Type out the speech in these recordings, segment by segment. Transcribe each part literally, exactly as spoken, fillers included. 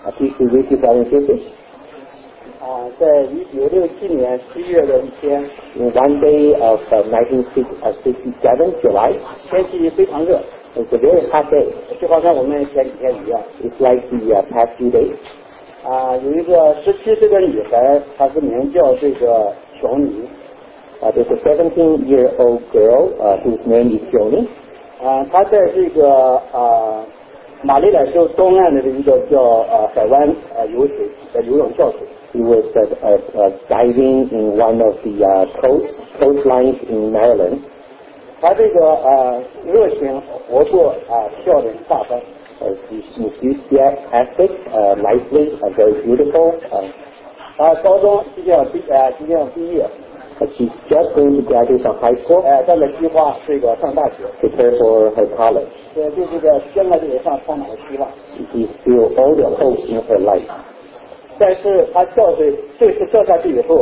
Please be with you, brothers and sisters. 啊，在一九六七年十一月的一天 In one day of uh, nineteen sixty-seven, July, 天气非常热， it's a very hot day. 就好像我们前几天一样。 It's like the uh, past few days. 啊，有一个十七岁的女孩，她是名叫这个琼妮。 Uh, there's a seventeen-year-old girl uh, whose name is Joni. 啊，她在这个啊马里兰州东岸的一个叫呃海湾呃游水的游泳教室。 He was uh, uh, uh, diving in one of the uh, coast coastlines in Maryland. 他这个呃热情活泼啊，笑脸大方。 Uh, he's enthusiastic, uh, lively, uh, very beautiful. Uh, 他高中即将毕呃即将毕业。 uh, she's just going to graduate from high school. 呃，正在计划这个上大学。 Prepare for her college. 对对这个将来这个上充满了希望。 She feels all the hope in her life. 但是他跳水这次跳下去以后，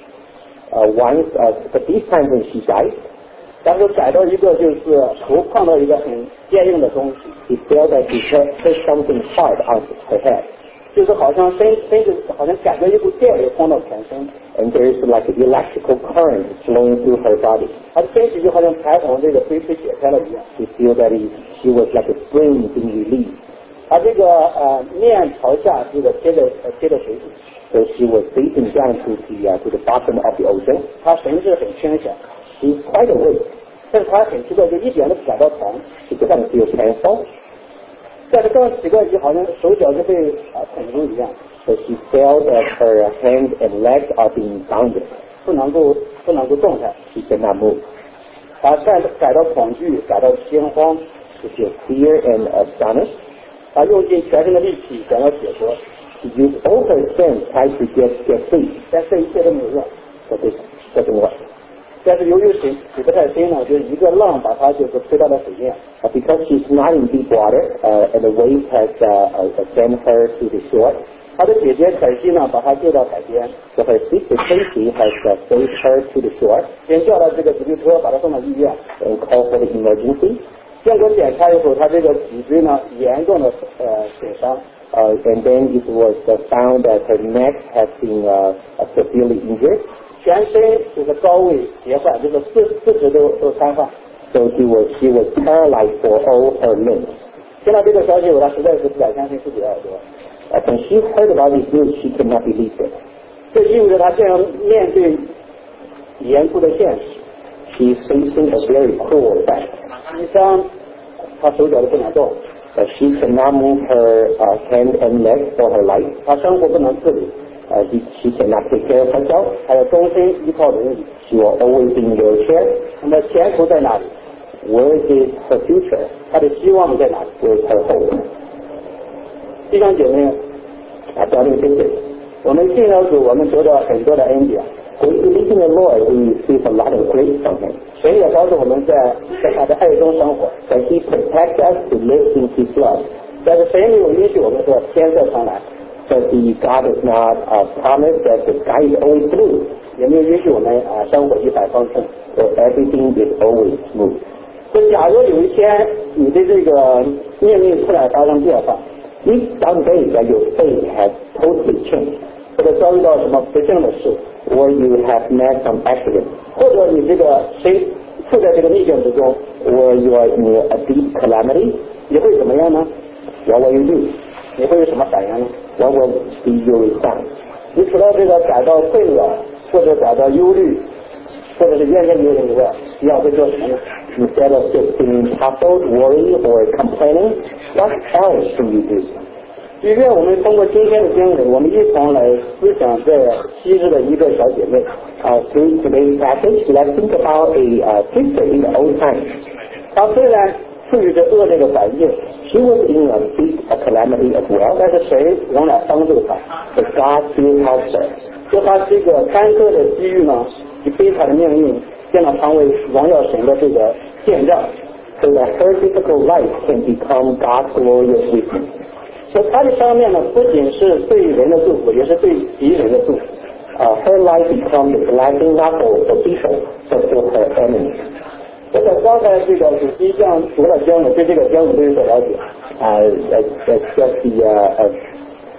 uh, once, uh, but this time when she died, 当时踩到一个就是头碰到一个很坚硬的东西， she felt that she hit, hit something hard on her head. 就是好像身身子好像感觉一股电流冲到全身， And there is like an electrical current flowing through her body. 她的身体就好像裁缝这个被被解开了一样。 She felt that he, she was like a spring being released. 她这个呃面朝下这个贴着呃贴着水底， So she was sinking down to the uh, to the bottom of the ocean. 她神志很清醒， She's quite awake. 但是她很奇怪，就一点都不感到疼， She doesn't feel painful. 但是更奇怪就好像手脚就被啊捆住一样， So she felt that her hands and legs are being bounded. 不能够不能够动弹。 She cannot move. 她感感到恐惧，感到惊慌， She feels fear and astonished. 她用尽全身的力气想要解脱， She used all her strength trying to get get free, 但这一切都没有用。 but this doesn't work. 但是由于水水不太深呢，就是一个浪把她就是推到了水面。 Uh, because she's not in deep water, uh, and the wave has uh, uh, sent her to the shore, 她的姐姐凯西呢，把她救到海边， so her sister Tracy has uh, saved her to the shore 先叫了这个急救车，把她送到医院。 and called for the emergency. 经过检查以后，她这个脊椎呢严重的呃损伤， Uh, and then it was uh, found that her neck has been uh, uh, severely injured, 全身就是高位截患，就是四四肢都都瘫痪。 so she was she was paralyzed for all her limbs. 听到这个消息以后，她实在是不敢相信自己的耳朵。 Uh, when she heard about this news, she could not believe it. 这意味着她这样面对严酷的现实， She's facing a very cruel fact. 医生她手脚都不能动， But she cannot move her uh, hand and legs for her life. 她生活不能自理， Uh, she, she cannot take care of herself. 还要终身依靠轮椅。 She will always be in a wheelchair. 那么前途在哪里？ Where is her future? 她的希望在哪里？ Where is her hope? 弟兄姐妹， Uh, brothers and sisters, 我们信了主，我们得到很多的恩典。 we believe in the Lord, we receive a lot of grace from Him. 神也帮助我们在在他的爱中生活， That He protects us to live in His love. 但是神没有允许我们说天色常蓝， But the God does not uh, promise that the sky is always blue, 也没有允许我们啊生活一帆风顺。 or everything is always smooth. 就假如有一天你的这个命运突然发生变化， If someday that your fate has totally changed, 或者遭遇到什么不幸的事， or you have met some accident, 或者你这个身处在这个逆境之中， or you are in a deep calamity, 你会怎么样呢？ what will you do? 你会有什么反应呢？ What will be your response? 你除了这个感到困扰，或者感到忧虑，或者是怨天尤人以外，你要会做什么呢？ Instead of just being puzzled, worried, or complaining, what else can you do? 因为我们通过今天的经文，我们一同来思想在昔日的一个小姐妹。 Uh, through today's passage, let's think about a uh, sister in the old times. 她虽然处于这恶劣的环境， She was in a deep a calamity as well, 但是神仍然帮助她。 but God still helped her. 就她这个坎坷的机遇呢，及悲惨的命运，将她成为荣耀神的这个见证。 So that her difficult life can become God's glorious witness. 所以她的生命呢，不仅是对人的祝福，也是对敌人的祝福。 Uh, her life becomes a blessing not for for people, but for her enemies. 我在刚才这个主席这样读了经文，对这个经文都有所了解。 Uh, as, as just the uh, uh,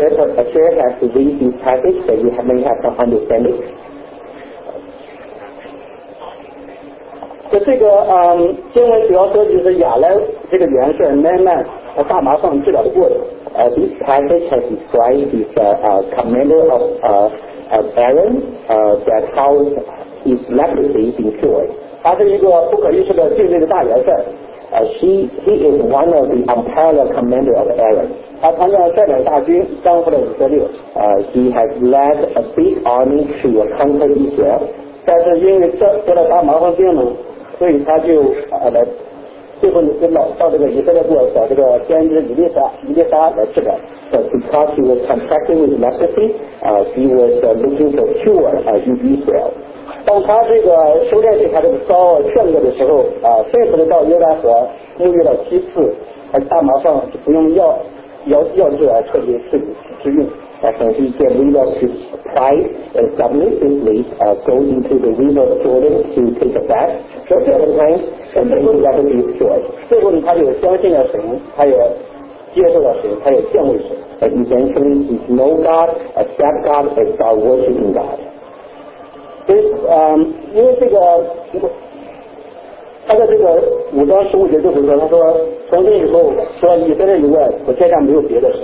share, uh, share has to read this passage that you have, may have some understanding. 就这个嗯，经文主要说就是亚兰这个元帅奈曼和大麻风治疗的过程。 Uh, this passage has described this uh, uh, commander of, uh, of Aaron, uh, that how his leprosy been cured. 他是一个不可一世的军队的大元帅。 Uh, she, he is one of the unparalleled commander of Aaron. 他常常带领大军征服了以色列。 Uh, he has led a big army to conquer Israel. 但是因为得得了大麻风病呢，所以他就呃来，最后就老到这个以色列国找这个先知以利沙以利沙来治疗。 But because he was contracted with leprosy, uh, he was uh, looking for cure uh, in Israel. 当他这个修炼起他这个高傲劝恶的时候，啊，顺服的到约旦河沐浴了七次，而大麻风就不用药药药治而彻底治治愈。 And when he get rid of his pride and submissively uh, goes into the river of Jordan to take a bath seven times, and then he leprosy is cured. 最后呢，他就相信了神，他也接受了神，他也敬畏神。 But eventually he know God, accept God, and start worshiping God. 所以，嗯，因为这个，他在这个五章十五节就是说，他说从今以后，除了以色列以外，我天下没有别的神。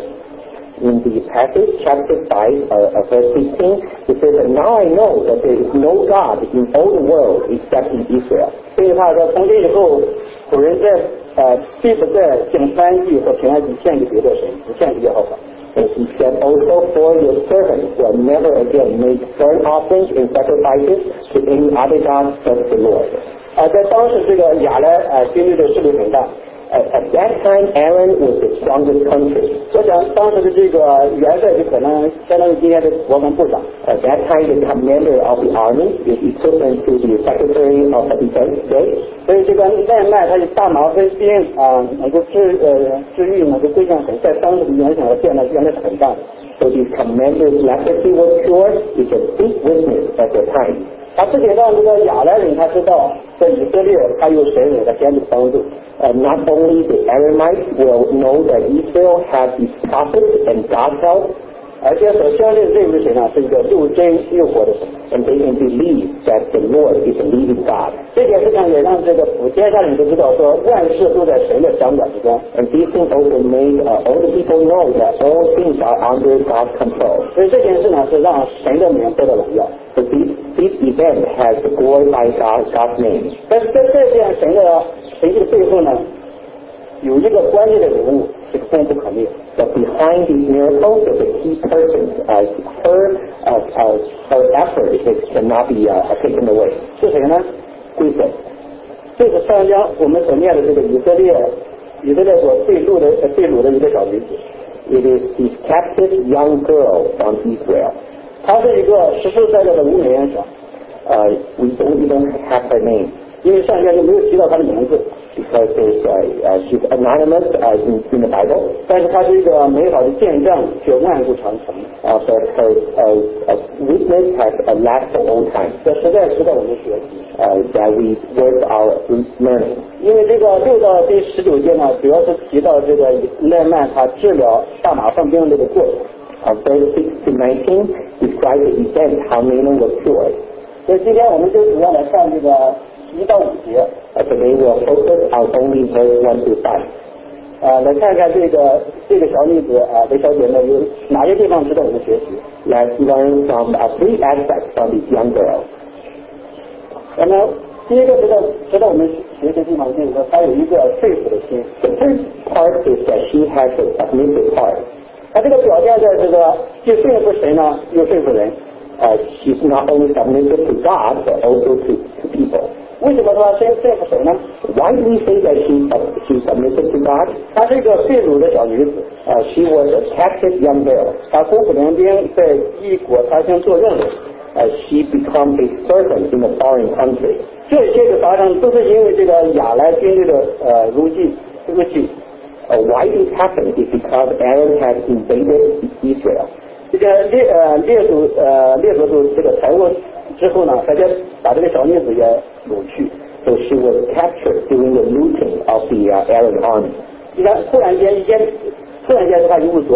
In the passage, chapter five, uh, verse fifteen, it says that now I know that there is no God in all the world except in Israel. 所以他说，从今以后，古人在呃，必不再敬翻祭和平安祭献给别的神，只献给耶和华。 And he said, also for your servants will never again make burnt offerings and sacrifices to any other God but the Lord. 啊，在当时这个亚兰啊，经历的势力很大。 At, at that time, Aaron was the strongest country. 我想当时的这个元帅就可能相当于今天的国防部长。 At that time, the commander of the army is equivalent to the secretary of the defense state. 所以这个奈曼他的大麻风病啊，能够治呃治愈，能够归向神，在当时的影响和变得原来是很大的。 So the commander's leprosy was cured. It's a big witness at the time. 他不仅让这个亚兰人他知道，在以色列他有神给他先的帮助。 Uh, not only the Aramites will know that Israel has its prophets and God's help, 而且所相信这位神呢是一个又真又活的神。 and they can believe that the Lord is a living God. 这点实际上也让这个普天下人都知道，说万事都在神的掌管之中。 And this thing also made uh, all the people know that all things are under God's control. 所以这件事呢是让神的名得到荣耀。 So this, this event has glorified God, God's name. 但是在这件神的神迹的背后呢，有一个关键的人物，这个功不可灭。 But behind these miracles, there's a key person. Uh, her, uh, uh, her effort is, cannot be uh, taken away. 是谁呢？ Who is it? 就是上将我们所念的这个以色列，以色列所被掳的被掳的一个小女子。 It is this captive young girl from Israel. 她是一个十四岁的无名人生。 Uh, we don't even have her name. 因为上面就没有提到她的名字。 Because there's, uh, uh, she's anonymous uh, in, in the Bible. 但是她是一个美好的见证，却万古长存。 Uh, but her uh, uh, witness has uh, lasted for all time. 这实在值得我们学习。 Uh, that we worth our learning. 因为这个六到第十九节呢，主要是提到这个奈曼他治疗大麻风病这个过程。 Uh, verse six to nineteen describe the event how Naaman was cured. 所以今天我们就主要来看这个一到五节。 Uh, today we'll focus on only verse one to five. 呃，来看看这个这个小女子啊，这小姐妹有哪些地方值得我们学习？ Let's learn from uh, three aspects from this young girl. 那么第一个值得值得我们学习的地方就是说，她有一个佩服的心。 The first part is that she has a submissive heart. 她这个表现在这个既顺服神呢，又顺服人。 Uh, she's not only submissive to God, but also to, to people. 为什么说顺顺服神呢 Why do we say that she's, uh, she's submissive to God? 她是一个被掳的小女子。 Uh, she was a captive young girl. 她孤苦伶仃，在异国他乡做任务。 Uh, she became a servant in a foreign country. 这些的发生都是因为这个亚兰军队的呃入侵入侵。 Uh, why this happened is because Aaron had invaded Israel. 这个列呃列祖呃列祖都这个财务之后呢，大家把这个小女子也掳去。 So she was captured during the looting of the uh, Aaron army. 你看，突然间一间，突然间她一无所有。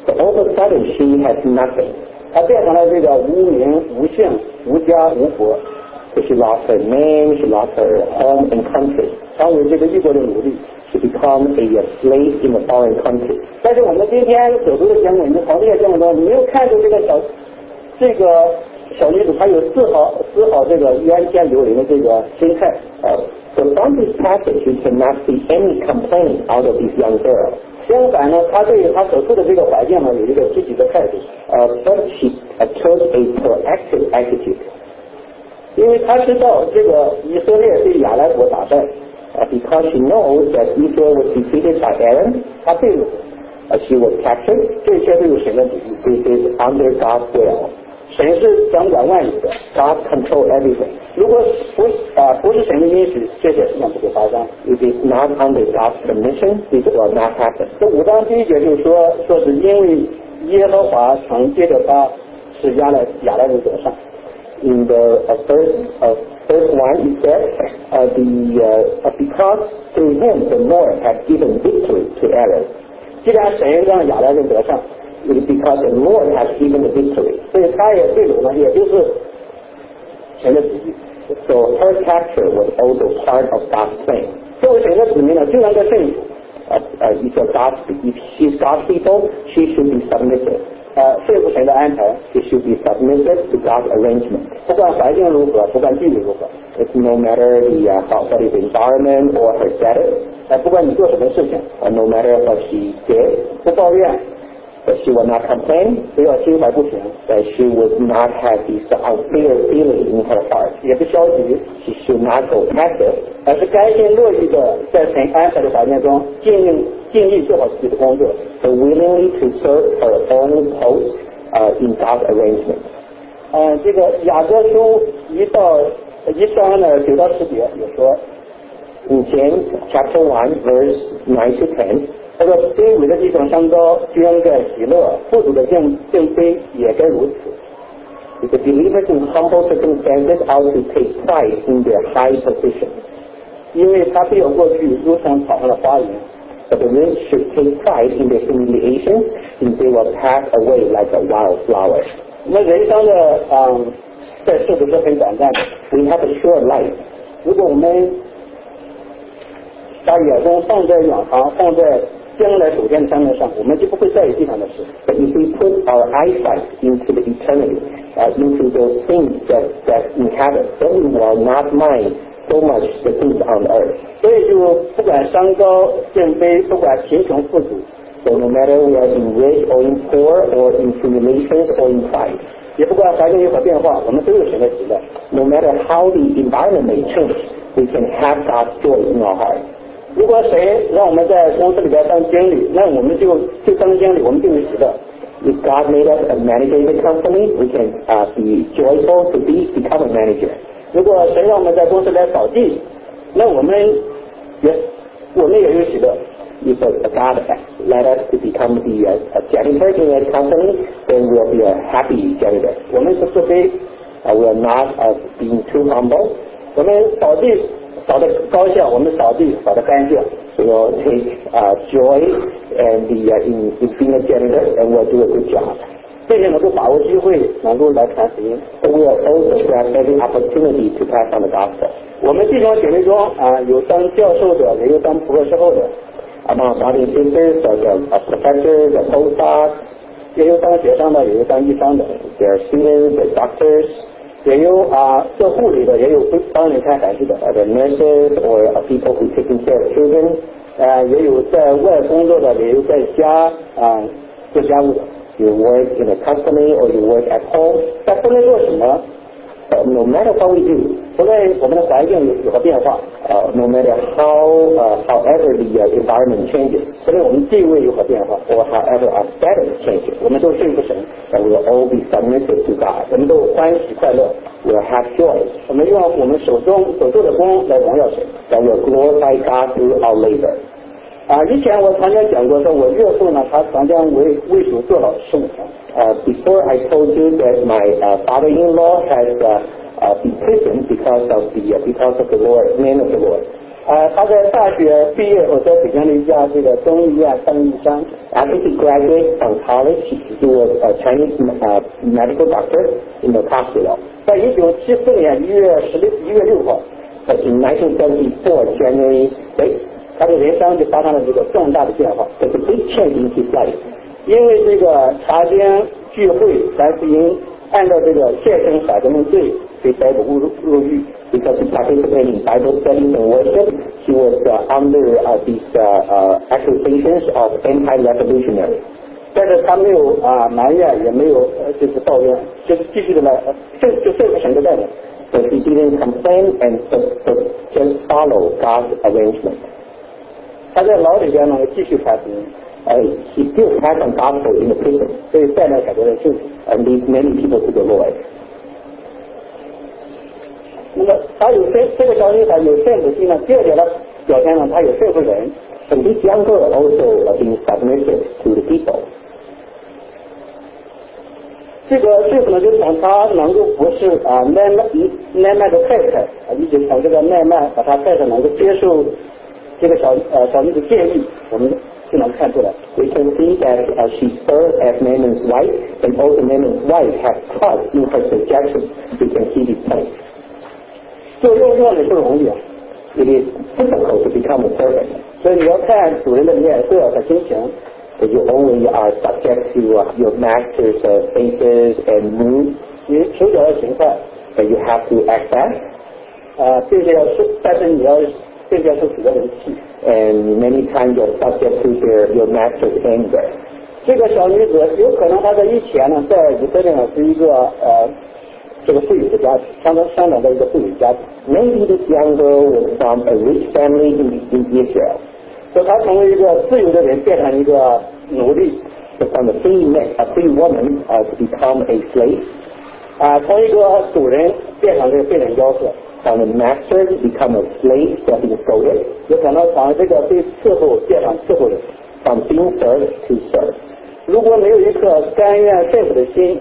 So all of a sudden she has nothing. 她变成了这个无名、无姓、无家、无国。 So she lost her name, she lost her home and country. 成为这个异国的奴隶。 She become a slave in a foreign country. 但是我们今天所读的节目，你们从这些节目中，你没有看出这个小这个小女子她有丝毫丝毫这个怨天尤人的这个心态。 Uh, so from this passage, you cannot see any complaint out of this young girl. 相反呢，她对她所处的这个环境呢，有一个积极的态度。 Uh, but she uh, took a proactive attitude. 因为她知道这个以色列对亚兰国打败。 Uh, because she knows that Israel was defeated by Aaron, 她被掳， uh, she was captured. 这一切都有神的旨意。 It is under God's will. 神是掌管万有的 God control everything. 如果不啊不是神的允许，这些事情不会发生。 If it's not under God's permission, this will not happen. 这五章第一节就说，说是因为耶和华曾借着他使亚来亚来人得胜。 In the uh, first uh, first one, it says uh, the uh, because through him the Lord has given victory to Aaron. 既然神让亚来人得胜， It is because the Lord has given the victory. 所以他也被掳呢，也就是神的旨意。 So her capture was also part of God's plan. 作为神的子民呢，就应该顺服。 Uh, uh, if, God's, if she's God's people, she should be submissive. 呃，顺服神的安排。 She should be submissive to God's arrangement. 不管环境如何，不管地理如何。 It's no matter the uh, how, what is the environment or her status. 呃，不管你做什么事情， Uh, no matter what she did, 不抱怨， but she will not complain. 不要心怀不平， That she would not have this unfair feeling in her heart. 也不消极， She should not go passive. 而是甘心乐意的在神安排的环境中尽力尽力做好自己的工作。 So willingly to serve her own post uh, in God's arrangement. 嗯，这个雅各书一到一章呢九到十节也说， In James chapter one, verse nine to ten, 他说卑微的地方升高，就应该喜乐；富足的敬敬卑，也该如此。 if the believers in humble circumstances ought to take pride in their high position. 因为他必要过去，如同草上的花云。 But the rich should take pride in their humiliation, since they will pass away like a wildflower. 我们人生的嗯，在世的是很短暂的。 We have a short life. 如果我们把眼光放在远航，放在将来首天的山脉上，我们就不会在意地上的事。 But if we put our eyesight into the eternity, uh, into those things that, that in heaven, then we will not mind so much the things on earth. 所以就不管山高敬卑，不管贫穷富足， So no matter we are in rich or in poor or in tribulations or in pride, 也不管环境有何变化，我们都有神的喜乐。 no matter how the environment may change, we can have God's joy in our heart. 如果谁让我们在公司里边当经理，那我们就就当经理，我们就有喜乐。 If God made us a manager in the company, we can uh, be joyful to be become a manager. 如果谁让我们在公司来扫地，那我们也我们也有喜乐。 If uh, God led us to become the uh, a janitor in a company, then we'll be a happy janitor. 我们不自卑， Uh, we are not uh, being too humble. 我们扫地扫得高兴，我们扫地扫得干净。 So we'll take uh, joy and the uh, in, in being a janitor, and we'll do a good job. 并且能够把握机会，能够来传福音。 So we will also grab every opportunity to pass on the gospel. 我们弟兄姐妹中啊，有当教授的，也有当博士后的， Among brothers and sisters, uh, the uh, professors, the postdocs, 也有当学生的，也有当医生的， there are students, there are doctors, 也有啊做护理的，也有帮人看孩子的， uh, the nurses, or uh, people who taking care of children. 呃，也有在外工作的，也有在家啊做家务的。 You work in a company or you work at home. 但不论做什么， But no matter what we do, 不论我们的环境有有何变化， uh, no matter how, uh, however the uh, environment changes, 不论我们地位有何变化， or however our status changes, 我们都顺服神， that we will all be submissive to God. 我们都欢喜快乐， We will have joy. 我们用我们手中所做的工来荣耀神。 That we will glorify God through our labor. 啊，以前我曾经讲过，说我岳父呢，他曾经为为主坐牢十五天。 Uh, before I told you that my uh, father-in-law has uh, uh, been imprisoned because of the uh, because of the Lord, name of the Lord. 呃，他在大学毕业后在北京的一家这个中医院当医生。 After he graduated from college, he was a Chinese uh, medical doctor in the hospital. 在一九七四年一月十六一月六号 But in nineteen seventy-four, January sixth, 他的人生就发生了这个重大的变化。 there's a big change in his life. 因为这个查经聚会传福音，按照这个现身法证罪被逮捕入入狱。 Because he participated in Bible studies and worship, he was uh, under uh, these uh, uh, accusations of anti-revolutionary. 但是他没有啊埋怨，也没有呃就是抱怨，就是继续的来政就政府审个带领。 But he didn't complain and just, just follow God's arrangement. 他在牢里边呢继续传福音。 Uh, he still has some gospel in the prison. 所以带来很多人信主。 And leads many people to the Lord. 那么他有这这个小女孩有顺服心呢，第二点呢表现呢，他有顺服人。 And this young girl also uh, being submissive to the people. 这个顺服呢，就是从他能够不是啊奈曼奈曼的太太啊，一直从这个奈曼把他太太能够接受这个小呃小女子建议，我们就能看出来。 We can see that uh, she served as Naaman's wife, and also Naaman's wife has trust in her suggestions. We can see this point. 做佣人也不容易啊。 It is difficult to become a servant. 所以你要看主人的脸色和心情。 So you only are subject to uh, your master's uh, faces and moods. 你手脚要勤快。 But you have to act fast. 啊，并且要受，但是你要并且要受主人的气。 And many times you're subject to your your master's anger. 这个小女子有可能她在以前呢，在以色列呢是一个呃。这个富有的家庭，相当相当的一个富有家庭。 Maybe this young girl was from a rich family in, in Israel. 所以她从一个自由的人变成一个奴隶。 So from a free man, a free woman uh, to become a slave. 啊，从一个主人变成这个被人吆喝。 From a master become a slave to being sold. 有可能从这个被伺候变成伺候人。 From being served to serve. 如果没有一颗甘愿顺服的心。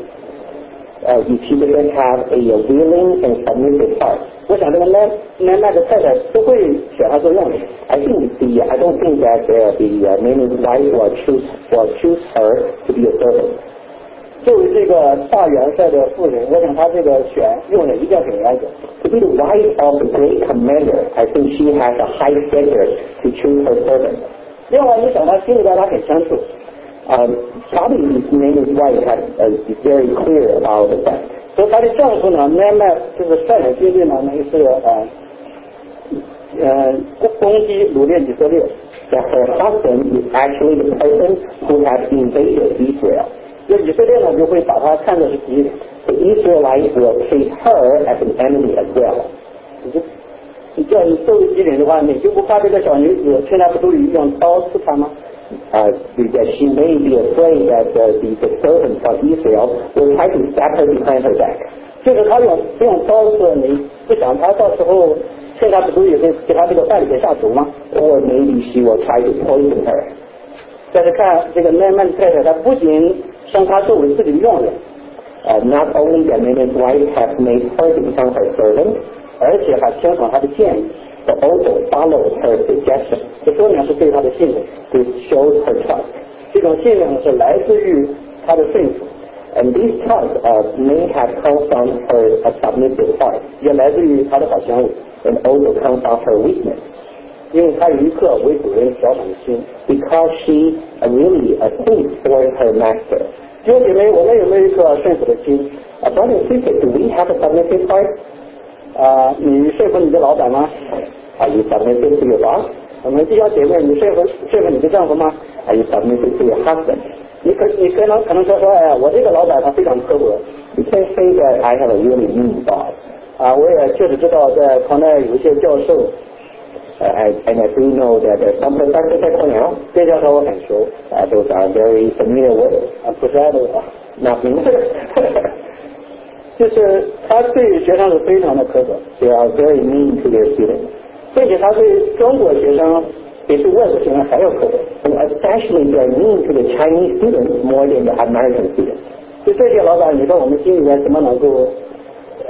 Uh, if she doesn't have a, a willing and submissive heart, 我想这个奈奈曼的太太不会选她做佣人。 I think the I don't think that uh, the uh, Naaman's wife will choose will choose her to be a servant. 作为这个大元帅的妇人，我想她这个选佣人一定要很严格。 To be the wife of the great commander, I think she has a high standard to choose her servant. 另外，你想她心里边她很清楚。 Um, probably his Naaman's wife has, uh, is very clear about that. 所以他的丈夫呢，奈曼就是率领军队呢，那个是呃呃攻击掳掠以色列。 That her husband is actually the person who has invaded Israel. 那以色列呢就会把他看作是敌人。 The Israelites will treat her as an enemy as well. 你就你叫你作为敌人的话，你就不怕这个小女子趁她不注意用刀刺她吗？ Uh, that she may be afraid that uh, the, the servants of Israel will try to stab her behind her back. 就是他用用刀刺你，不想他到时候趁他不注意给给他这个伴侣给下毒吗？ Or maybe she will try to poison her. 但是看这个奈曼太太，她不仅升她作为自己的佣人， uh, not only that Naaman's wife has made her to become her servant, 而且还听从她的建议。 but also follows her suggestion. 这说明是对她的信任。 This shows her trust. 这种信任是来自于她的顺服。 And this trust uh, may have come from her uh, submissive heart. 也来自于她的好行为。 And also comes from her weakness. 因为她有一颗为主人着想的心。 Because she uh, really uh, thinks for her master. 弟兄姐妹，我们有没有一颗顺服的心？ Uh, brother and sister, do we have a submissive heart? 啊，你顺服你的老板吗？ Are you submissive to your boss? 我们弟兄姐妹，你顺服顺服你的丈夫吗？ Are you submissive to your husband? 你可你可能可能说说，哎，我这个老板他非常刻薄。 You can't say that I have a really mean boss. 啊，我也确实知道，在康奈有一些教授， Uh, I, and I do know that there are some professors at Cornell. 这教授我很熟， Uh, those are very familiar with. 啊，不是爱的我， Not me. 就是他对学生是非常的苛刻， They are very mean to their students. 并且他对中国学生比对外国学生还要苛刻。 And especially they are mean to the Chinese students more than the American students. 就这些老板，你说我们心里面怎么能够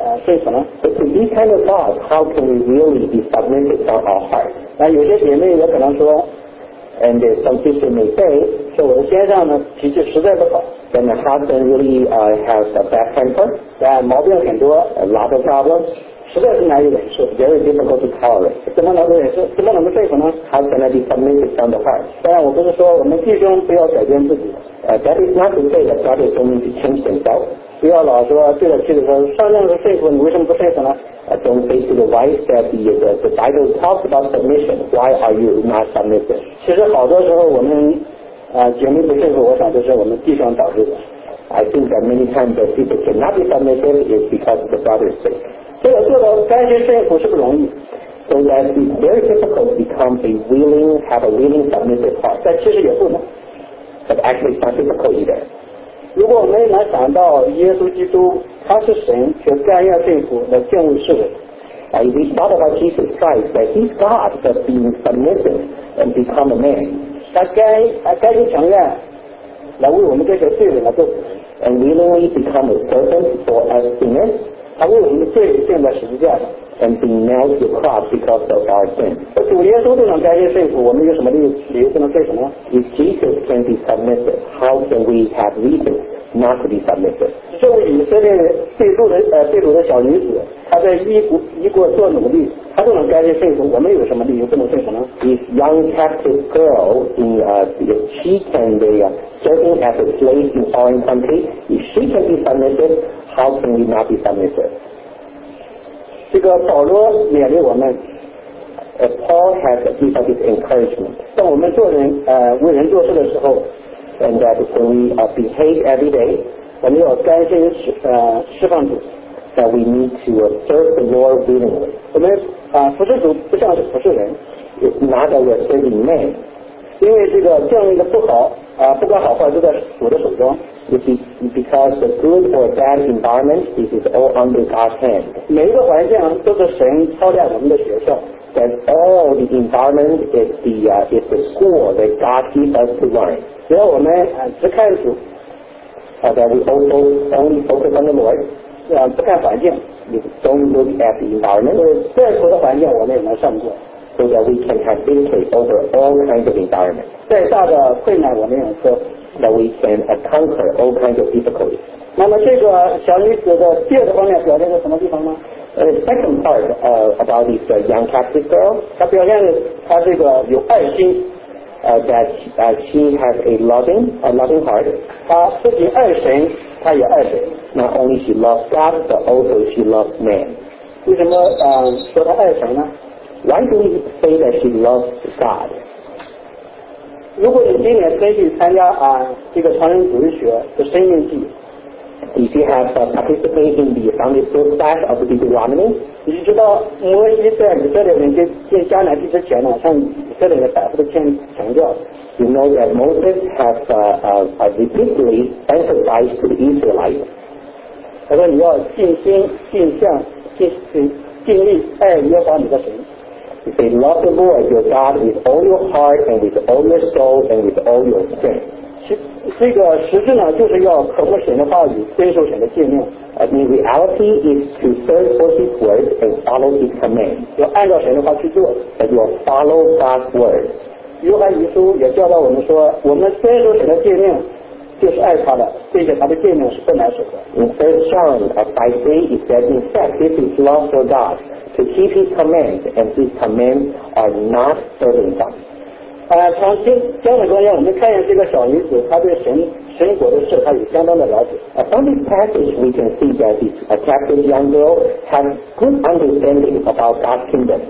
呃顺服呢？ But to these kind of thoughts, how can we really be submitted from our heart? 那有些姐妹也可能说， And there's some sister may say, 说我的先生呢脾气实在不好， then the husband really uh, has a bad temper, 啊毛病很多， a lot of problems, 实在是难以忍受， very difficult to tolerate. 怎么能够忍受？怎么能够说服呢？ How can I be submitted from the heart? 当然，我不是说我们弟兄不要改变自己， Uh, that is not to say that brothers don't need to change themselves. 不要老说对了妻子说上任是顺服，你为什么不顺服呢？ Uh, don't say to the wife that the, the, the Bible talks about submission. Why are you not submissive? 其实好多时候我们啊、呃、姐妹不顺服，我想这是我们弟兄导致的。 I think that many times that people cannot be submissive is because of the brother's sake. 这个做到甘心顺服是不容易， So that it's very difficult to become a willing, have a willing, submissive heart. 但其实也不难。 But actually it's not difficult either. 如果我们能想到耶稣基督他是神，却甘愿顺服来敬畏世人， Uh, if we thought about Jesus Christ, that he's God, but being submissive and become a man, 他甘他甘心情愿来为我们这些罪人来做主人， and willingly become a servant for us sinners, 他为我们的罪钉在十字架上。 and being nailed to the cross because of our sin. 主耶稣都能甘心顺服，我们有什么理由理由不能顺服呢？ If Jesus can be submissive, how can we have reason not to be submissive? 这位以色列被掳的呃被掳的小女子，她在异国异国做奴隶，她都能甘心顺服，我们有什么理由不能顺服呢？ This young captive girl, in, uh, if she can be uh, serving as a slave in foreign country, if she can be submissive, how can we not be submissive? 这个保罗勉励我们， Uh, Paul has a piece of his encouragement, 当我们做人呃为人做事的时候， and that when we uh, behave every day, 我们要甘心释呃释放主， that we need to uh, serve the Lord willingly. 我们啊、服侍主不像是服侍人， It's not that we're serving men. 因为这个教育的不好啊、不管好坏都在主的手中， It is because the good or bad environment, this is all under God's hand. 每一个环境都是神操练我们的学校。 That all the environment is the uh, is the school that God gives us to learn. 只要我们啊、只看主， Uh, that we also only focus on the Lord. 啊、不看环境， We don't look at the environment, 呃再苦的环境我们也能胜过， so that we can have victory over all kinds of environments. 再大的困难我们也能克服。 That we can uh, conquer all kinds of difficulties. 那么这个小女子的第二个方面表现在什么地方呢？ Uh, the second part uh, about this uh, young captive girl, 她表现的她这个有爱心， uh, that uh, she has a loving, a loving heart. 她不仅爱神，她也爱人。 Not only she loves God, but also she loves man. 为什么啊、呃说她爱神呢？ Why do we say that she loves God? 如果你今年根据参加啊、这个传人主义学的生命记， If you have uh, participated in the Sunday school class of Deuteronomy, 你就知道摩西在以色列人进进迦南地之前呢，向以色列人反复的强强调， you know that Moses has uh, uh, uh, repeatedly emphasized to the Israelites 他说你要尽心、尽相、尽尽尽力爱耶和华你的神。 if they love the Lord your God with all your heart and with all your soul and with all your strength. 其这个实质呢，就是要渴慕神的话语，遵守神的诫命， Uh, in reality is to search for His word and follow His commands. 要按照神的话去做。 That you will follow God's word. 约翰一书也教导我们说，我们遵守神的诫命，就是爱他的，并且他的诫命是不难守的。 In First John uh, five three, it says, in fact, this is love for God, to keep His commands, and His commands are not burdensome. 啊，从经经文中间，我们看见这个小女子，她对神神国的事，她有相当的了解。 Uh, from this passage, we can see that this uh, captive young girl has good understanding about God's kingdom.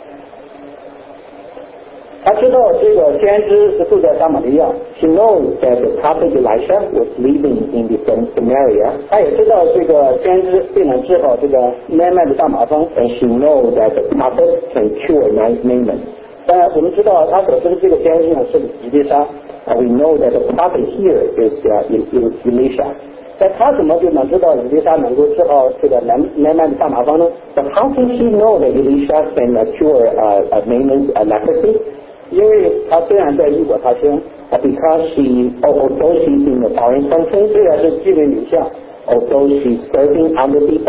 她知道这个先知是住在撒玛利亚， She knows that the prophet Elisha was living in the Samaria, 她也知道这个先知必能治好这个奈曼的大麻风。 and she knows that the prophet can cure Naaman. 但我们知道她所知的这个先知呢是以利沙， And we know that the prophet here is uh, El- El- Elisha. 但她怎么就能知道以利沙能够治好这个奈奈曼的大麻风呢？ But how can she know that Elisha can uh, cure uh, uh, Naaman's uh, leprosy? 因为她虽然在异国他乡， Uh, because she, although she's in a foreign country, 虽然是寄人篱下， although she's serving other people,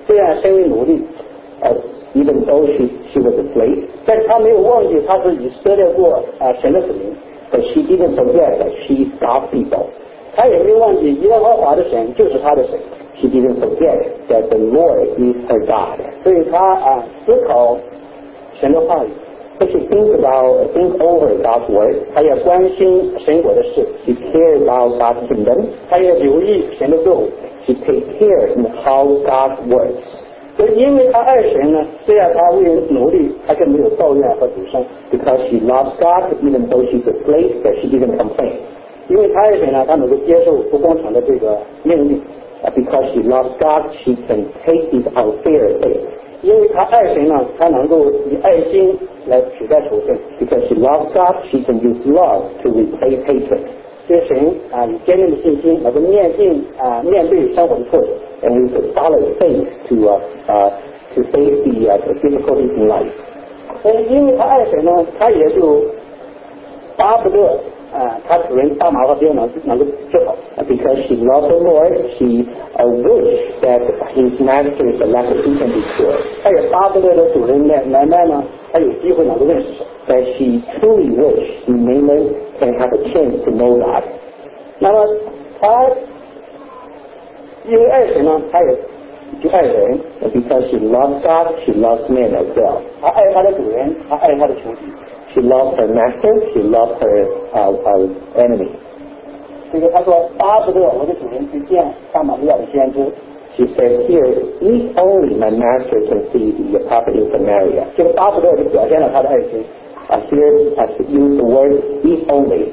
虽然身为奴隶， uh, even though she, she was a slave, 但是他没有忘记他是以色列国啊神的子民， but she didn't forget that she's God's people. 他也没有忘记耶和华的神就是他的神， She didn't forget that the Lord is her God. 所以他啊思考神的话语， So she thinks about, think over God's word. 他也关心神国的事， She cares about God's kingdom. 他也留意神的作为。 She takes care in how God works. 所以因为他爱神呢，虽然他为人努力，他却没有抱怨和主声。 Because she loves God, even though she's a slave, that she didn't complain. 因为他爱神呢，他能够接受不公平的这个命令。 Uh, because she loves God, she can take this unfair thing. 因为他爱神呢，他能够以爱心来取代仇恨。 Because she loves God, she can use love to replace hatred. 对神啊，以坚定的信心能够面对啊面对生活的挫折。 And use a solid faith to, uh, uh, to face the, uh, the difficulties in life. 但是因为他爱神呢，他也就巴不得啊，他主人大麻风病能能够治好。 Because she loves the Lord, she uh, wished that his master's leprosy can be cured. 他也巴不得的主人奶奶奶呢，他有机会能够认识神。 That she truly wished Naaman can have a chance to know God. 那么他因为爱神呢，他也就爱人。 And because she loves God, she loves man as well. 他爱他的主人，他爱他的仇敌。 She loves her master, she loves her uh, uh, enemy. 这个他说巴不得我的主人去见撒玛利亚的先知。 She says here, if only my master can see the prophet in Samaria. 这个巴不得就表现了他的爱心。 Uh, here, I should use the word if only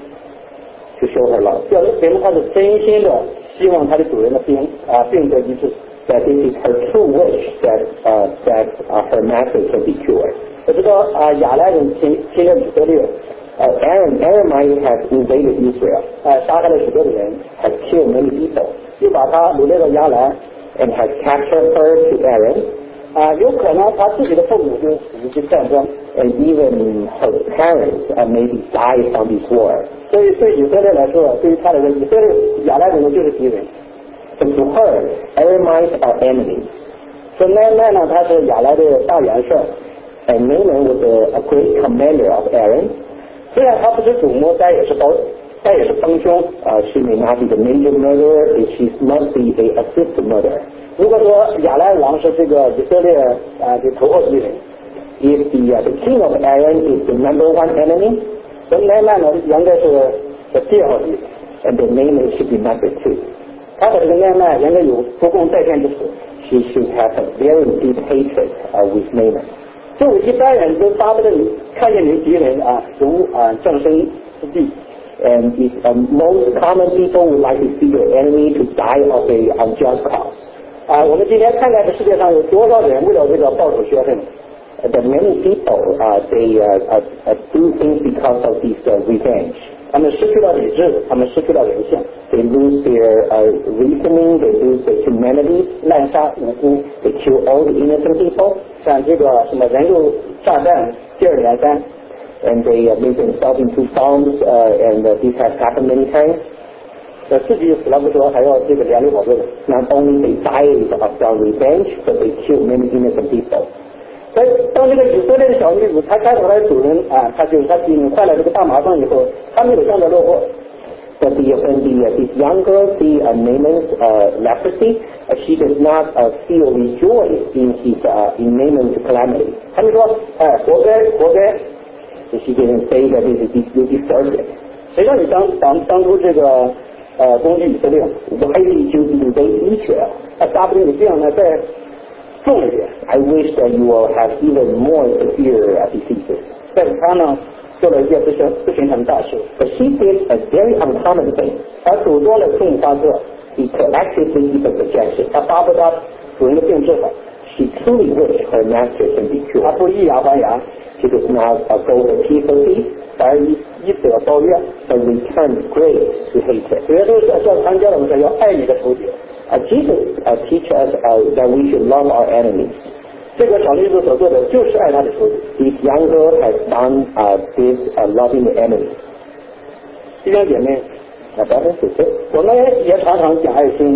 to show her love. 表明他是真心的希望他的主人的病啊病得医治。 That this is her true wish that uh, that uh, her master can be cured. 我知道啊亚兰人侵侵略以色列， Uh, Aram, Aramites have invaded Israel, 啊杀害了许多的人， have killed many people, 又把他掳掠到亚兰， and have captured her to Aram, 啊有可能他自己的父母就死于这战争， and even her parents uh, maybe died from this war. 所以对以色列来说，对于他来说，以色列亚兰人呢就是敌人。 So to her, Aramites are enemies. 说奈奈呢，他是亚兰的大元帅， And Naaman was a, a great commander of Aram. 虽然他不是主谋，但也是帮，但也是帮凶。 Uh, she may not be the major murderer, but she must be a assistant murderer. 如果说亚兰王是这个以色列啊的头号敌人， If the, uh, the king of Aram is the number one enemy, 说奈奈呢应该是是第二号敌人。 and the Naaman should be number two. 他和这个奈奈应该有不共戴天之仇。 She should have a very deep hatred uh, with Naaman. 作为一般人都巴不得你看见你敌人啊如啊葬身之地。 And if, um, most common people would like to see their enemy to die of a unjust cause. 啊，我们今天看看这世界上有多少人为了这个报仇雪恨， Uh, But many people, uh, they uh, uh, uh, do things because of this uh, revenge. 他们失去了理智，他们失去了人性， They lose their uh, reasoning, they lose their humanity, 滥杀无辜， they kill all the innocent people, 像这个什么人肉炸弹接二连三。 and they uh, make themselves into bombs, uh, and uh, this has happened many times. 呃，自己死了不说，还要这个连累好多人。 Not only they die of their revenge, but they kill many innocent people. 但当这个以色列的小女子，她看到她的主人啊，她就是她经患了这个大麻风以后，她没有向着落后。 But the, when the, uh, this young girl see uh, Naaman's uh, leprosy, uh, she does not uh, feel rejoice in his uh, in Naaman's calamity. 他们说，哎，活该，活该， So she didn't say that this is you deserve it. 谁让你当当当初这个呃攻击以色列？ Why did you invade Israel? 啊，大不了你这样呢再重一点。 I wish that you will have even more severe uh, diseases. 但是他呢做了一件不寻不寻常的大事， But she did a very uncommon thing. 他主动的出谋划策， He proactively gave a suggestion. 他巴不得主人的病治好， She truly wished her master can be 他 cured. 不以牙还牙， She does not uh, go for peace, 反而以以德报怨。 but return grace to hatred. 耶稣是叫参教的，我们说要爱你的仇敌。 Uh, Jesus uh, teaches us uh, that we should love our enemies. 这个小女子所做的就是爱她的仇敌。 This young girl has done uh, this uh, loving the enemy. 弟兄姐妹， Now, brothers and sisters, 我们也常常讲爱心，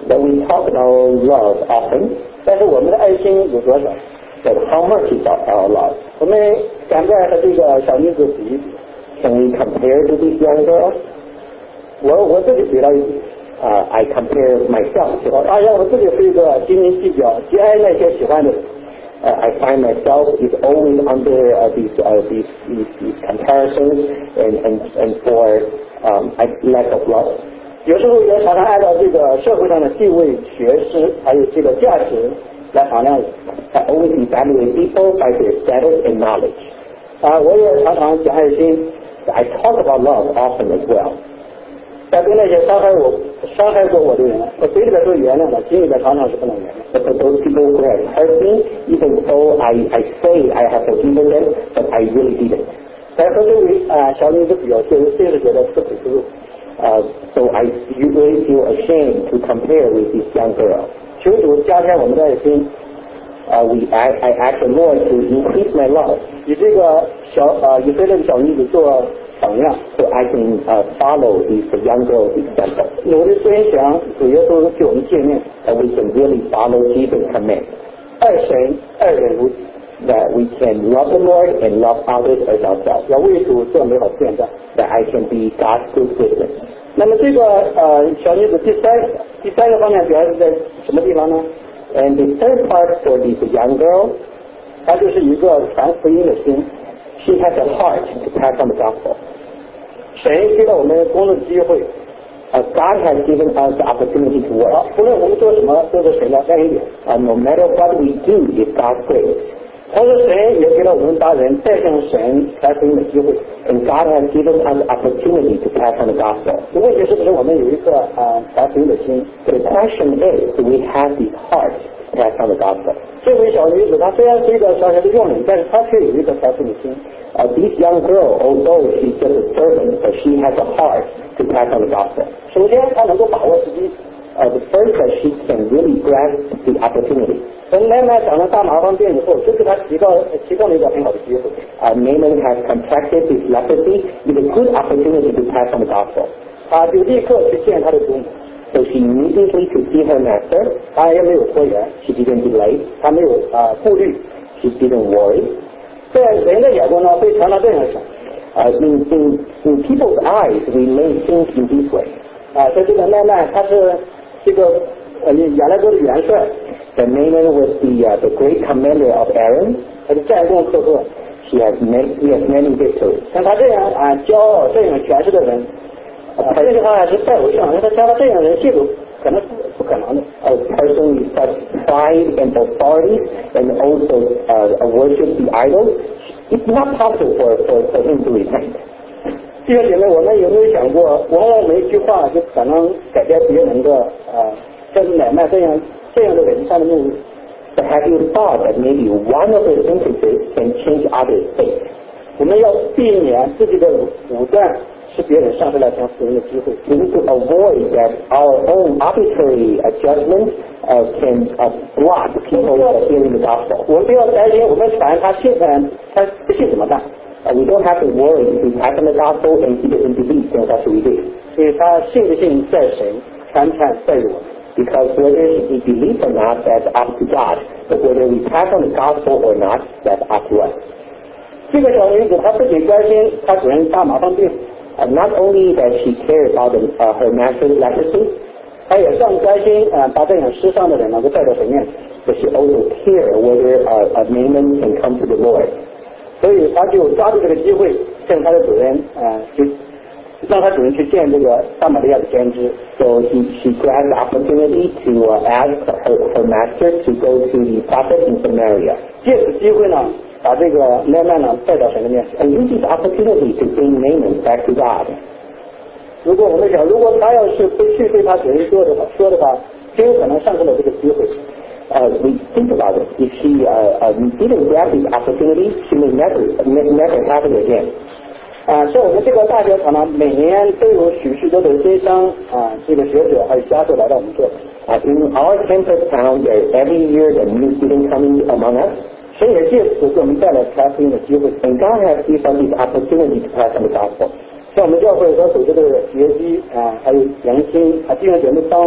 That we talk about love often, 但是我们的爱心有多少？ but how much is our, our love? 我们赶快和这个小女子比一比。 Can we compare to this young girl? 我我自己比了一比。 Uh, I compare myself to 我 her. 发现我自己是一个斤斤计较、极爱那些喜欢的人。 Uh, I find myself is always under uh, these, uh, these, these these comparisons and and and for um, a lack of love. 有时候也常常按照这个社会上的地位、学识还有这个价值来衡量人。 I always evaluate people by their status and knowledge. 啊，我也常常讲爱心， I talk about love often as well. 但对那些伤害我、伤害过我的人，我嘴里边说原谅了，心里边常常是不能原谅。 But for those people who have hurt me, even though I, I say I have forgiven them, but I really didn't. 但和这位啊小女子比较，确实真是觉得自愧不如。 Uh, so I really feel ashamed to compare with this young girl. 求主加添我们的爱心， Uh, we, I, I ask the Lord to increase my love, 以这个小啊以色列的小女子做榜样， so I can uh, follow this young girl's example, 努力遵行主耶稣给我们诫命， and we can really follow Jesus' command, 爱神爱人如己， that we can love the Lord and love others as ourselves, 要为主做美好的见证。 that I can be God's good witness. 那么这个呃小女子第三第三个方面表现在什么地方呢？ And the third part for this young girl, 她就是一个传福音的心。 she has a heart to pass on the gospel. 神给了我们工作的机会， Uh, God has given us the opportunity to 好 work. 不论我们做什么，都是神的恩典。 Uh, no matter what we do, is God's grace. 同时，神也给了我们大人带向神传福音的机会。 And God has given us the opportunity to pass on the gospel. 问题是不是我们有一个啊传福音的心？ The question is, do we have this heart to pass on the gospel? 这位小女子她虽然是一个小小的佣人，但是她却有一个传福音的心。 Uh, this young girl, although she's just a servant, but she has a heart to pass on the gospel. 首先，她能够把握时机。 Uh, the first that she can really grasp the opportunity. 从奶奶长了大麻风病以后，这给她提高提供了一个很好的机会。 Uh, Naaman has contracted this leprosy with a good opportunity to pass on the gospel. 她就立刻去见她的主母， So she immediately to see her master. 她也没有拖延， She didn't delay. 她没有啊顾虑。 She didn't worry. 在人的眼中呢，会常常这样想 Uh, in, in, in people's eyes, we may think in this way. 啊，说这个奶奶她是这个呃亚来国的元帅， That Naaman was the, uh, the great commander of Aram. 她是战功赫赫。 She has many, he has many victories. 像她这样啊骄傲、这样权势的人，啊，这个话是拜偶像，让他像他这样的人信主，可能是不可能的。 A person with such pride and authority and also uh, worship the idols, it's not possible for, for, for him to repent. 弟兄姐妹，我们有没有想过，往往我们一句话就可能改变别人的啊，像买卖这样这样的人他的命运？ But have you thought that maybe one of the sentences can change others' fate? 我们要避免自己的武断使别人丧失了传福音的机会。 We need to avoid that our own arbitrary uh, judgment uh, can uh, block people from hearing the gospel. 我们不要担心，我们传他信嗯他不信怎么办？ Uh, we don't have to worry if we pass on the gospel and he doesn't believe, then that's what we do. 所以他信不信在神，传不传在于我们。 Because whether we believe or not, that's up to God. But whether we pass on the gospel or not, that's up to us. 这个小女子她不仅关心她主人大麻风病， Uh, not only that she cared about the, uh, her master's leprosy, 她也更关心啊把这样失丧的人能够带到神面前。 but she also cared whether uh, a Naaman can come to the Lord. 所以她就抓住这个机会，向她的主人啊就让她主人去见这个撒玛利亚的先知。 So he, she grabbed the opportunity to uh, ask her, her master to go to the prophet in Samaria. 借此机会呢，把这个奈曼呢带到神的面前。 And use this opportunity to bring Naaman back to God. 如果我们想，如果他要是不去对他主人说的话，说的话，很有可能丧失了这个机会。 Uh, we think about it. If she uh, uh, didn't grab this opportunity, she may never, ne- never have it again. 啊，像我们这个大学堂呢，每年都有许许多多的新生啊，这个学者还有家属来到我们这里。 Uh, in our campus town, there every year the new students coming among us. 神也借此给我们带来传福音的机会。 And God has given us this opportunity to pass on the gospel. 像我们教会所组织的学习啊，还有迎新啊，弟兄姐妹当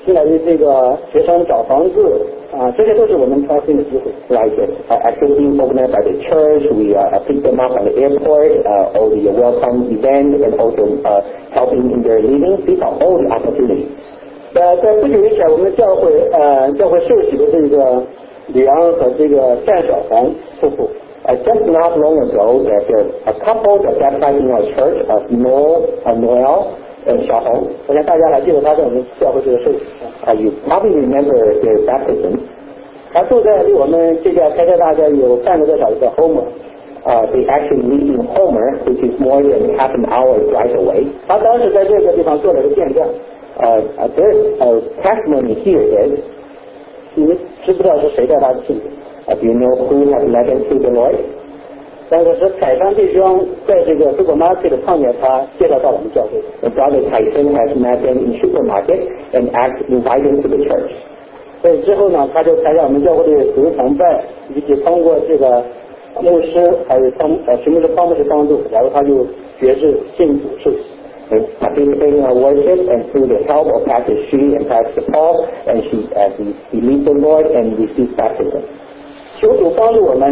新来的这个学生找房子啊，这些都是我们招聘的机会。 Like uh, activities organized by the church, we uh, pick them up at the airport, uh, or the welcome event, and also uh, helping in their living. These are all the opportunities. 呃，在不久以前，我们教会呃教会受洗的这个李昂和这个单小红夫妇。 Uh, just not long ago, that uh, a couple that baptized in our church, uh, Noel, uh, Noel and Xiaohong. 我想大家还记得他在我们教会这个受洗。 Uh, you probably remember their baptism. 他住在离我们这家开车大概有半个多小时的 Homer。 Uh, they actually live in Homer, which is more than half an hour drive away. 他当时在这个地方做了个见证。 Uh, uh, their uh, testimony here is, 你们知不知道是谁带他的信主？ Uh, do you know who has led them to the Lord? 但是是凯山弟兄在这个 supermarket 碰见他，介绍到我们教会。 The brother Tyson has met them in supermarket and asked invited them to the church. 所以之后呢，他就参加我们教会的主日崇拜，以及通过这个牧师还有方呃徐牧师、方牧师帮助，然后他就决志信主受洗。 And participating in our worship, and through the help of Pastor Xu and Pastor Paul, and she uh, believed the Lord and received baptism. 求主帮助我们，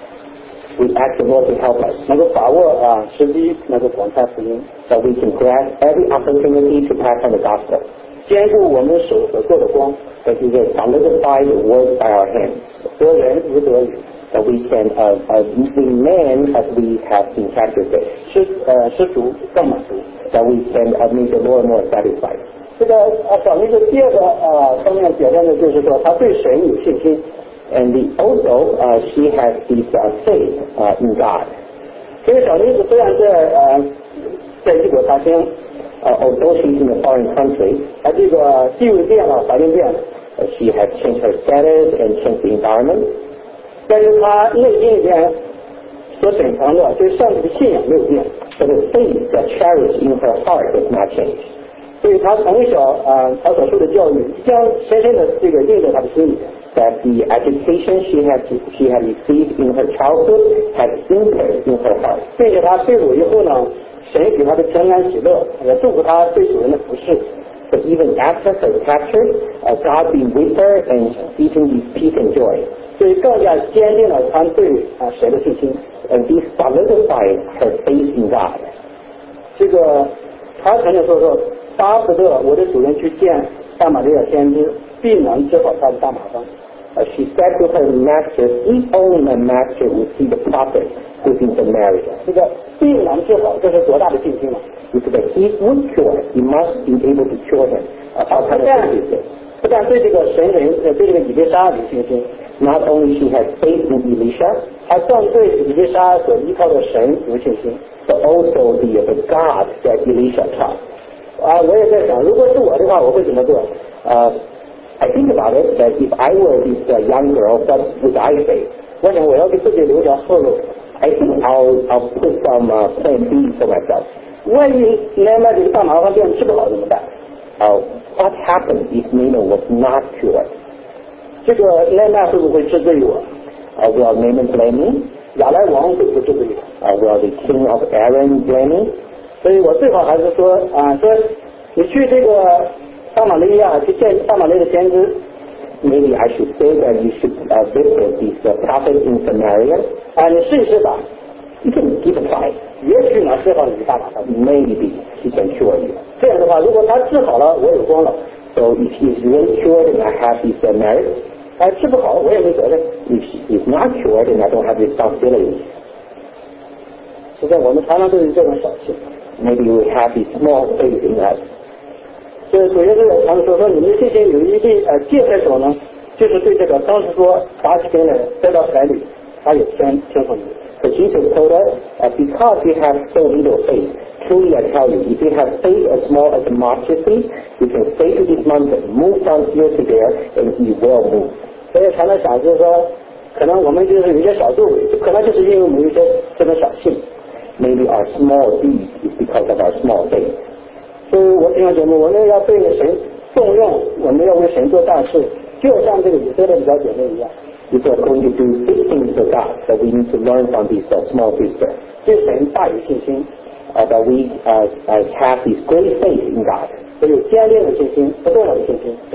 We ask the Lord to help us, 能够把握啊时机，能够广传福音， so we can grasp every opportunity to pass on the gospel, 坚固我们手所做的光， that we can solidify the work by our hands, 得人如得雨， that we can uh, uh, win men as we have been captured with, 使呃使主更满足。 that we can uh, make the Lord more satisfied. 这个呃小女子第二个呃方面表现的就是说，她对神有信心。 And the, also, uh, she has this uh, faith uh, in God. 这个小女子虽然在呃在异国他乡， Uh, although she's in a foreign country, 她这个地位变了，环境变了， uh, she has changed her status and changed the environment. 但是她内心里边所隐藏的对上帝的信仰没有变， So the faith that cherished in her heart does not change. 所以她从小啊、呃、她所受的教育将深深的这个印在她的心里边。 That the education she has she had received in her childhood has imprinted in her heart. 并且她被掳以后呢，神给她的平安喜乐，也祝福她对主人的服侍。 But even after her capture, uh, God be with her and giving these peace and joy. 所以更加坚定了她对啊神的信心。 And this solidified her faith in God. 这个她曾经说说，巴不得我的主人去见撒玛利亚先知，必能治好他的大麻风。 Uh, she said to her master, if only my master would see the prophet who's in Samaria. 这个必能治好，这是多大的信心啊！ Because if he would cure, he must be able to cure him. Uh, how kind of faith is this? 不但对这个神人，呃，对这个以利沙有信心， Not only she has faith in Elisha, 还更对以利沙所依靠的神有信心。 but also the, the God that Elisha taught. 啊，我也在想，如果是我的话，我会怎么做？ Uh, I think about it that if I were this uh, young girl, what would I say? 我想我要给自己留条后路。 I think I'll, I'll put some uh, plan B for myself. 万一奶奶这个大麻风病治不好怎么办？ Uh, what happened if Naaman was not cured? 这个奶奶会不会治罪我？ Uh, will Naaman blame me? 亚来王会不会治罪我？ Uh, will the king of Aram blame me? 所以我最好还是说啊，说你去这个撒玛利亚去见撒玛利亚的先知。 Maybe I should say that you should uh, visit this uh, prophet in Samaria. 啊，你试一试吧， You can give a try. 也许能治好你的大麻风。 Maybe he can cure you. 这样的话，如果他治好了，我有功劳； So if he is really cured and I have his uh, merit, 哎，治不好我也没责任。 if he is not cured and I don't have responsibility, 实在我们常常都有这种小气。 maybe we have this small faith in us. 这主要是常说说你们的信心有一粒呃芥菜种呢，就是对这个当时说打起根来栽到海里，他也先听从你。 So Jesus told us, uh, because you have so little faith, truly I tell you, if you have faith as small as a mustard seed, you can say to this mountain, move from here to there, and it will move. 所以常常想就是说，可能我们就是有些小作为，可能就是因为我们有些这种小信。 Maybe our small deed is because of our small faith. 所以我听节目，我们要被神动用，我们要为神做大事，就像这个以色列的小姐妹一样。 If we are going to do big things for God, that we need to learn from this uh, small sister. 对神大有信心， Uh, that we uh, uh, have this great faith in God. 所以有坚定的信心，不动摇的信心。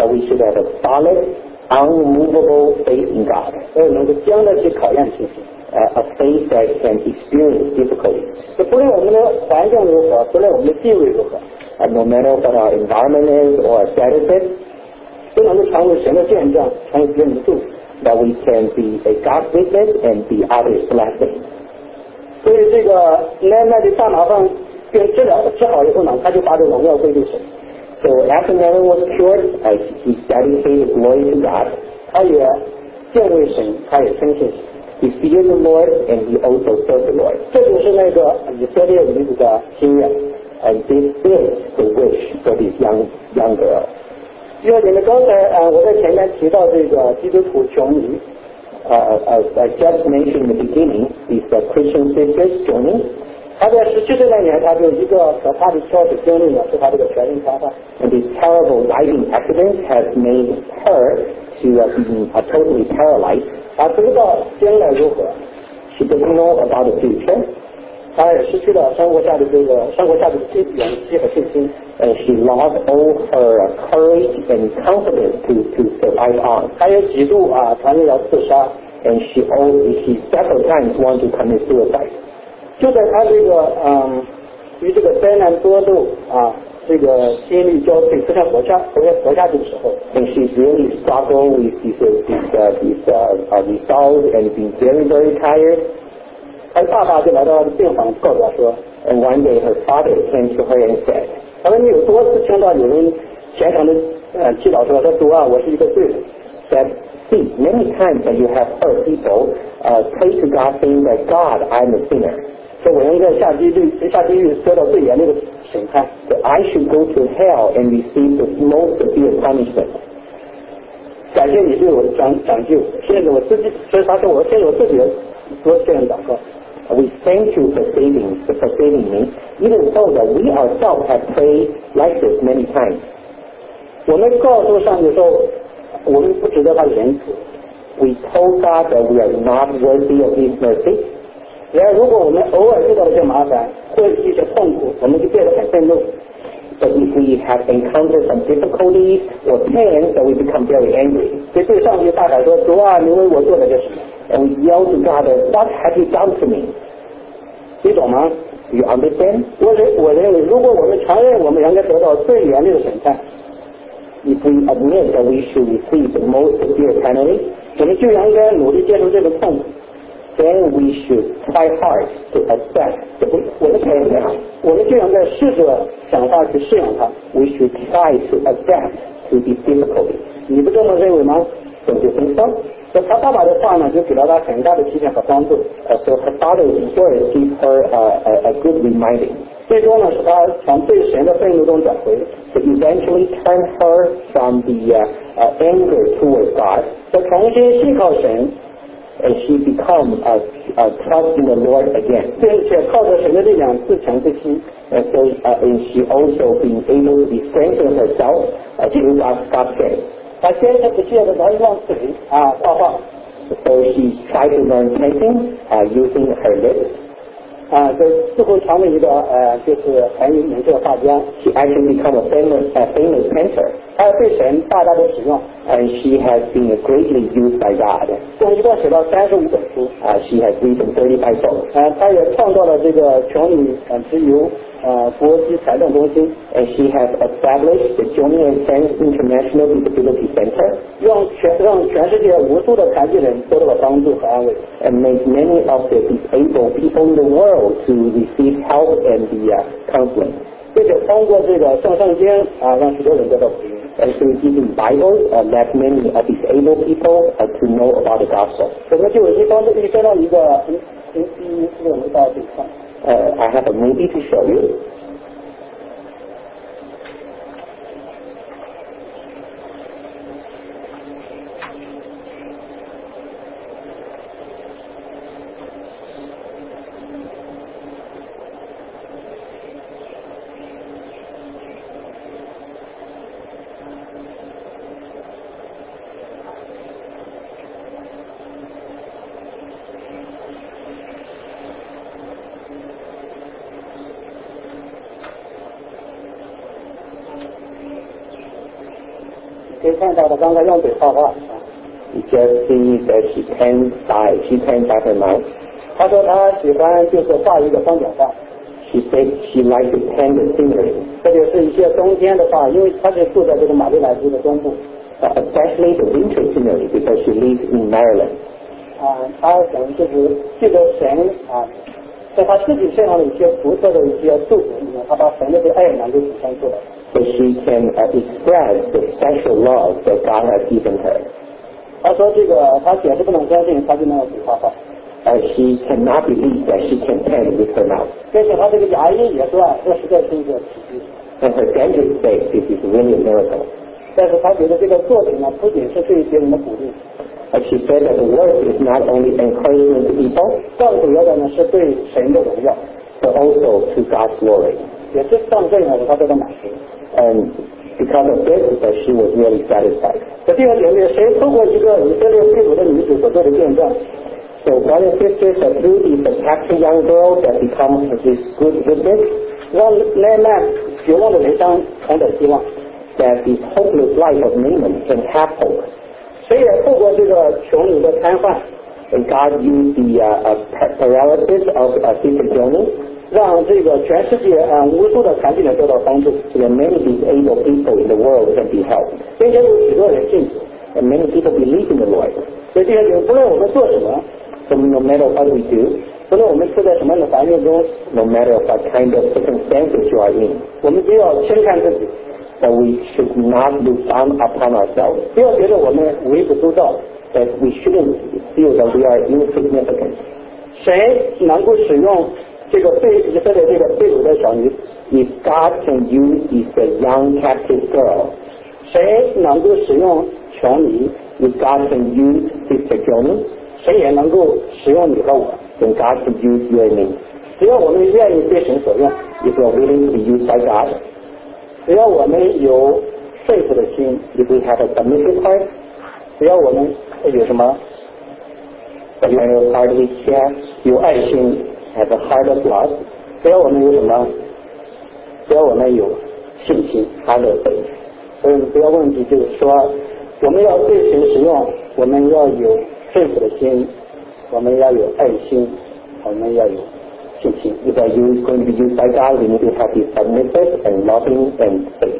that we should have a solid, unmovable faith in God. 所以能够将来去考验信心。 Uh, a faith that can experience difficulties. 不论我们的环境如何，不论我们的地位如何， Uh, no matter what our environment is or our status is, 都能够成为神的见证，成为别人的祝福。 that we can be a God witness and be others' blessing. 所以这个奶奶的大麻烦病治疗治好以后呢，他就把这荣耀归给神。 So after Naaman was cured, uh, he dedicated glory to God. 他也敬畏神，他也称谢神。 He feared the Lord and he also served the Lord. 这就是那个以色列女子的心愿。 And this is the wish for this young young girl. 因为你们刚才啊、呃，我在前面提到这个基督徒穷女， Uh, as I just mentioned in the beginning, these uh, Christian sisters joining. 她在十七岁那年，她就一个可怕的挑战经历呢，使她这个全身瘫痪。 And this terrible riding accident has made her to uh, be uh, totally paralyzed. 她不知道将来如何， She doesn't know about the future. 她也失去了生活下的这个生活下的勇气和信心。 And she lost all her uh, courage and confidence to, to survive on. 她也几度啊，传言要自杀。 And she always, she several times wanted to commit suicide. 就在她这个嗯，与这个灾难多度啊，这个心力交瘁，不想活下活下活下去的时候。 And she's really struggled with this, uh, this, uh, this uh, uh, result and being very, very tired. 她爸爸就来到她的病房，告诉她说 And one day her father came to her and said, 他说你有多次听到有人虔诚的呃祈祷说，说主啊，我是一个罪人。 that, see, many times that you have heard people uh, pray to God saying that, God, I'm a sinner. 说我应该下地狱，下地狱受到最严厉的审判。 So I should go to hell and receive the most severe punishment. 感谢你对我的拯拯救，现在我自己，所以他说我现在我自己多这样祷告。 We thank you for saving, for saving me, even so that we ourselves have prayed like this many times. 我们告诉上帝说，我们不值得他的仁慈。 We told God that we are not worthy of His mercy. 然而，如果我们偶尔遇到一些麻烦或一些痛苦，我们就变得很愤怒。 But if we have encountered some difficulties or pain, then we become very angry. 所以对上帝大喊说：“主啊，你为我做了些什么？” And we yell to God, what have you done to me? 你懂吗？ Do you understand? 我认我认为，如果我们承认我们应该得到最严厉的审判， If we admit that we should receive the most severe penalty, 我们就应该努力接受这个痛苦。 then we should try hard to accept the, the pain now. 我们就应该试着想法去适应它。 We should try to adapt to these difficulties. 你不这么认为吗？ Don't you think so? 那他爸爸的话呢，就给了他很大的提醒和帮助。 Uh, so her father's words give her uh, a, a good reminding. 最终呢，使他从对神的愤怒中转回， To eventually turn her from the uh, uh, anger towards God, 再重新信靠神， and she become a, a trust in the Lord again. 并且靠着神的力量自强自新。 And so uh, and she also being able to be strengthened herself uh, through God's God's grace. 他先是不屑的拿一张纸啊画画， So she tried to learn painting uh, using her lips. 啊，这最后成为一个呃，就是很有名的画家。 She actually become a famous, a famous painter, 他被神大大的使用， and she has been greatly used by God. 共一共写了三十五本书。 Uh, she has written thirty-five books, 呃，他也创造了这个穷女呃之友呃国际财政中心， and she has established the Johnny and Friends International Disability Center, 让全让全世界无数的残疾人得到了帮助和安慰。 and made many of the disabled people in the world to receive help and the uh, counseling. 并且通过这个圣圣经啊，让许多人得到福音。 And through giving Bibles, uh, let many uh, disabled people uh, to know about the gospel. 我们就一方面看到一个嗯嗯嗯，这个我们大家可以看。 Uh, I have a movie to show you. 可以看到他刚才用嘴画画。 You just see that she pens by, she pens by her mouth. 他说他喜欢就是画一个风景画。 She said she likes to paint the scenery. 这就是一些冬天的画，因为他是住在这个马里兰州的中部。 Uh, especially the winter scenery because she lives in Maryland. 啊，他想就是记得神啊，在他自己身上的一些独特的一些祝福里面，他把神的这爱能够体现出来。 So she can uh, express the special love that God has given her. 他说这个他简直不能相信他就能用嘴画画。 Uh, she cannot believe that she can pen with her mouth. 但是他这个牙医也说，这实在是一个奇迹。 And her dentist says this is really a miracle. 但是他觉得这个作品呢，不仅是对别人的鼓励。 And she said that the work is not only encouragement to people, 更主要的呢是对神的荣耀， but also to God's glory. 也是让这样他得到满足。 And because of this, that she was really satisfied. 在这个领域，谁透过一个以色列被掳的女子所做的见证？ So brothers and sisters, that through this captured young girl that becomes this good witness, 让奈曼绝望的人生重得希望。 that the hopeless life of Naaman can have hope. 谁也透过这个穷女的瘫痪， And God used the uh, uh, paralysis of uh, Sister Jonah, 让这个全世界啊、呃、无数的残疾人得到帮助， so that many disabled people in the world can be helped. 并且有许多人信主。 And many people believe in the Lord. 所以这些人，不论我们做什么， So no matter what we do, 不论我们处在什么样的环境中， no matter what kind of circumstances you are in, 我们不要轻看自己， that we should not look down upon ourselves, 不要觉得我们微不足道。 that we shouldn't feel that we are insignificant. 谁能够使用这个被以色列这个被掳的小女子？ If God can use this uh, young captive girl, 谁能够使用穷女？ if God can use Sister Jonah, 谁也能够使用你和我。 then God can use you and me. 只要我们愿意被神所用， If we are willing to be used by God, 只要我们有顺服的心， if we have a submissive heart, 只要我们有什么 a kind of heart which has 有爱心， has a heart of love, 只要我们有什么，只要我们有信心， heart of faith. 所以不要忘记，就是说我们要对神使用，我们要有顺服的心，我们要有爱心，我们要有信心。 If we are used, going to be used by God, we need to have this submissive and loving and faith.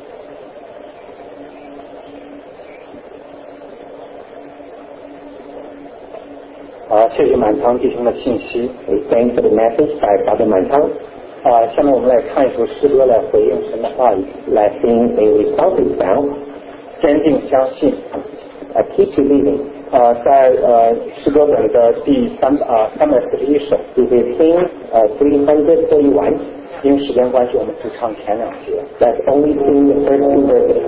好，谢谢满堂弟兄的信息。 We thank for the message by Father Mantang. 啊，下面我们来唱一首诗歌来回应神的话语。 Let's sing a responsive sound. 坚定相信。 Uh, keep believing. 啊，在呃诗歌本的第三啊三百四十一首。 This is hymn uh, three hundred thirty-one. 因为时间关系，我们只唱前两节。 Let's only sing the first two verses.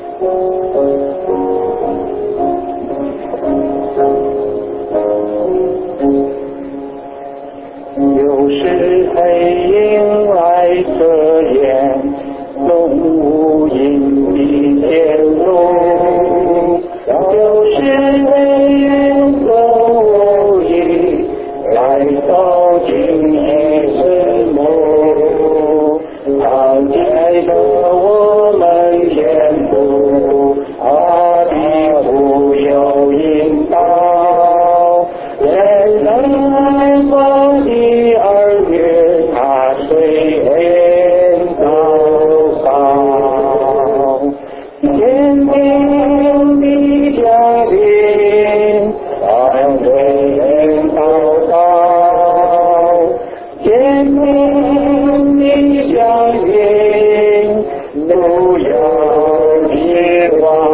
有时黑影来遮掩，浓雾隐蔽天路。有时黑云走无影，来走进夜深梦。当见着我们天父，他的福有引导。人生爱光的二月，他虽然高高，天定的降临，安慰人祷告，天定的降临，不要绝望，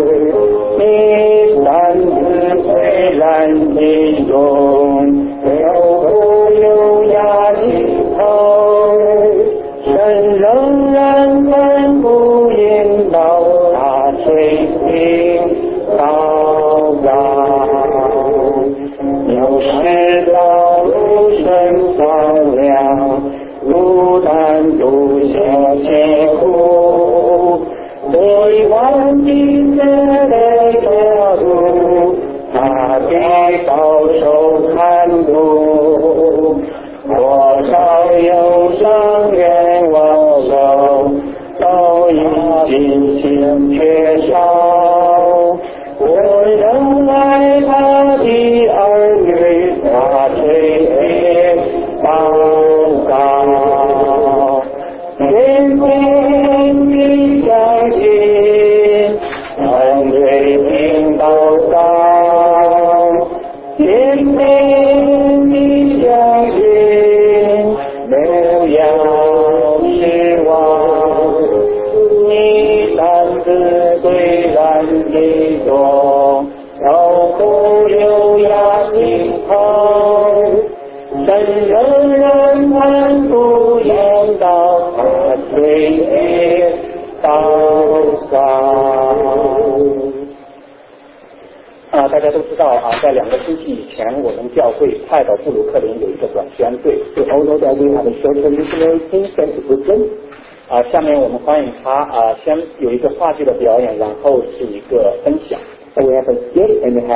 你三次虽然激动，有不有压心头，神仍然稳步引导，他垂听祷告。有时道路深荒凉，孤单独行艰苦，对忘记这条路，他必保守看顾。多少忧伤愿望手，都已尽心缺少。 用对听祷告，天命的相信，没有失望。你担子虽然沉重，要不留下心痛，神仍然看不言到他岁月祷告。啊，大家都知道啊，在两个星期以前，我们教会派到布鲁克林有一个短宣队。 We all know that we have a short-term missionary team sent to Brooklyn. 啊，下面我们欢迎他啊，先有一个话剧的表演，然后是一个分享。 So we have a skit and we have